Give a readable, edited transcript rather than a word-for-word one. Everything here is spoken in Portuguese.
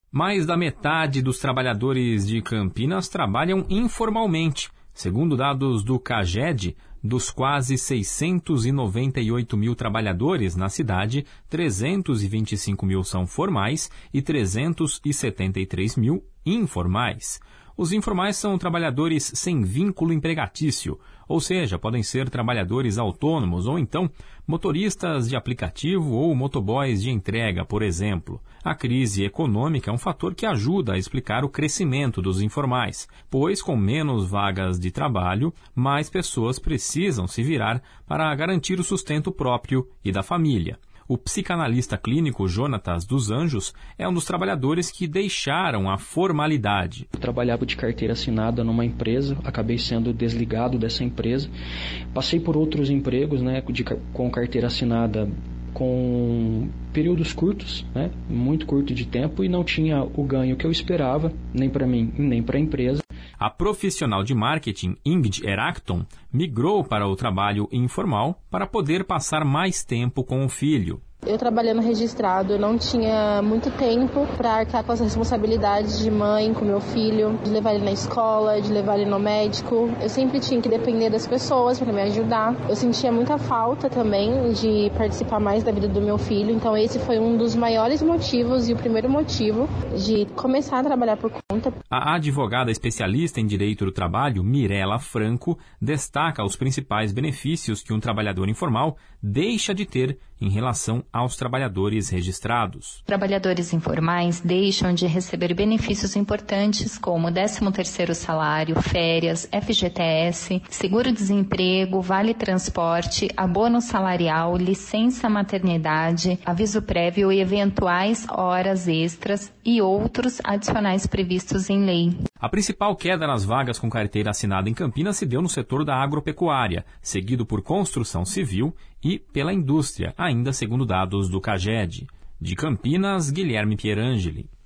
Mais da metade dos trabalhadores de Campinas trabalham informalmente. Segundo dados do CAGED, dos quase 698 mil trabalhadores na cidade, 325 mil são formais e 373 mil informais. Os informais são trabalhadores sem vínculo empregatício, ou seja, podem ser trabalhadores autônomos ou então motoristas de aplicativo ou motoboys de entrega, por exemplo. A crise econômica é um fator que ajuda a explicar o crescimento dos informais, pois com menos vagas de trabalho, mais pessoas precisam se virar para garantir o sustento próprio e da família. O psicanalista clínico Jonatas dos Anjos é um dos trabalhadores que deixaram a formalidade. Eu trabalhava de carteira assinada numa empresa, acabei sendo desligado dessa empresa. Passei por outros empregos, com carteira assinada com períodos curtos, muito curto de tempo, e não tinha o ganho que eu esperava, nem para mim nem para a empresa. A profissional de marketing Ingrid Eracton migrou para o trabalho informal para poder passar mais tempo com o filho. Eu trabalhando registrado, eu não tinha muito tempo para arcar com as responsabilidades de mãe, com meu filho, de levar ele na escola, de levar ele no médico. Eu sempre tinha que depender das pessoas para me ajudar. Eu sentia muita falta também de participar mais da vida do meu filho, então esse foi um dos maiores motivos e o primeiro motivo de começar a trabalhar por conta. A advogada especialista em direito do trabalho, Mirela Franco, destaca os principais benefícios que um trabalhador informal deixa de ter em relação aos trabalhadores registrados. Trabalhadores informais deixam de receber benefícios importantes como 13º salário, férias, FGTS, seguro-desemprego, vale-transporte, abono salarial, licença maternidade, aviso prévio e eventuais horas extras e outros adicionais previstos em lei. A principal queda nas vagas com carteira assinada em Campinas se deu no setor da agropecuária, seguido por construção civil e pela indústria, ainda segundo dados do CAGED. De Campinas, Guilherme Pierangeli.